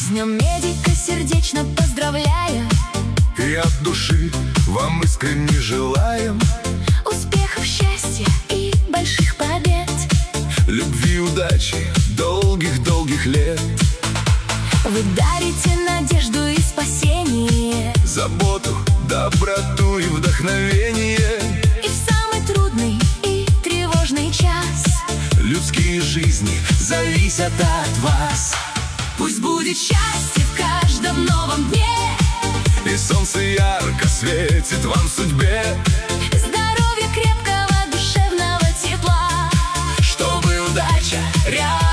С Днем медика сердечно поздравляем, и от души вам искренне желаем успехов, счастья и больших побед, любви, удачи, долгих-долгих лет. Вы дарите надежду и спасение, Заботу, доброту и вдохновение. и в самый трудный и тревожный час Людские жизни зависят от вас. пусть будет счастье в каждом новом дне, И солнце ярко светит вам в судьбе, здоровья крепкого, душевного тепла, чтобы удача рядом